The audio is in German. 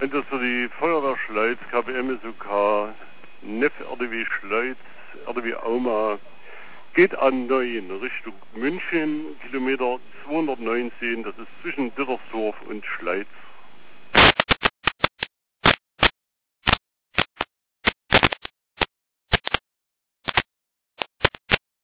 Und das für die Feuerwehr Schleiz, KBM SOK, NEF RDW Schleiz, RDW Auma, geht an 9 Richtung München, Kilometer 219, das ist zwischen Dittersdorf und Schleiz.